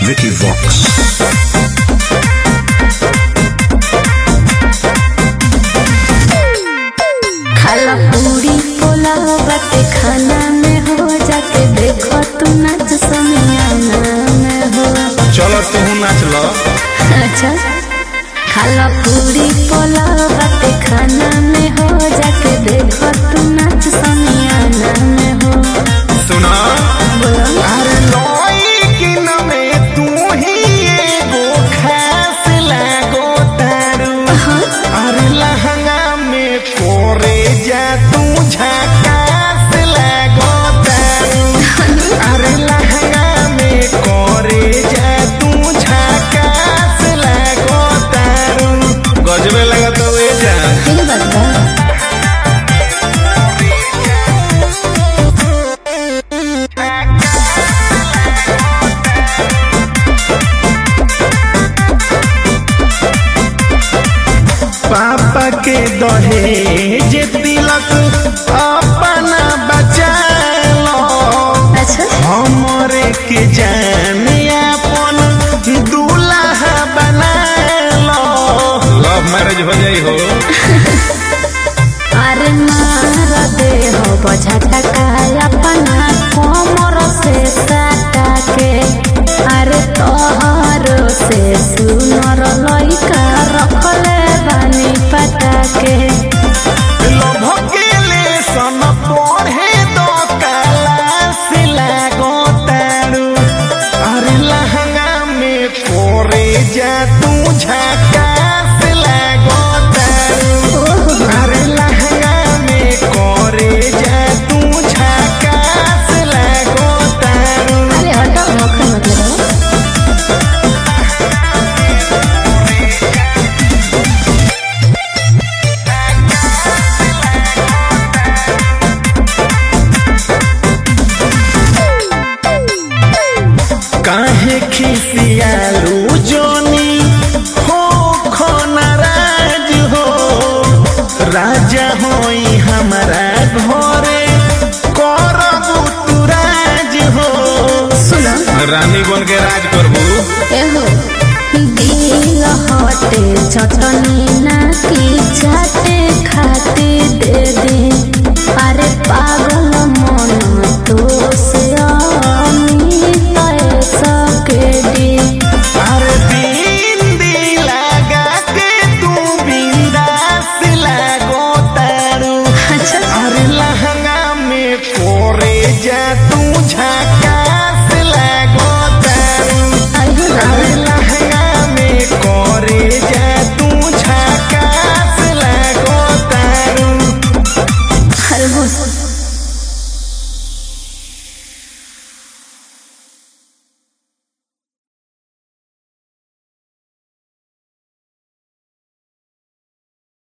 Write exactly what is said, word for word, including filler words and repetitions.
Vicky Vox. खाला पूरी पोलाव बाटे खाना में हो, जाके देखो तू नाच समियाना में हो। चलो तू नाच लो। अच्छा खाला पूरी पोलाव बाटे खाना में हो, जाके देखो तू नाच समियाना में हो। सुना बोलो अरे लोई की नमे तू ही एगो खास लागो तारू। अरे लहंगा में कोरे जा तू झकास लागो तारू। अरे लहंगा में कोरे जा तू झकास लागो तारू। गजबे लगा तो वे जा ठीक बात बा। पापा के दहेज तिलक अपना बचा लो। अच्छा हमरे के जान अपन दूल्हा बना लो। लव मैरिज हो जाई हो। अरे मार दे हो बजा टका अपना कोमर से साटा के। अरे तोहर से सुनर लइका रखले बानी पटा के। लव के लेसन पढ़े दो क्लास लागो तारू। अरे लहंगा में कोरे जा तू झकास लागो तारू। अरे लहंगा में कोरे जा तू झकास लागो तारू। अरे हटो मक्खन मत लगाओ। काहे खिसियालू जोनी हो खो नाराज हो। राजा होई हमारा घरे करबू तू राज हो। सुनो रानी बन के राज करबू। एहो दिल हटे चटनी ना की चाटे खाते दे दे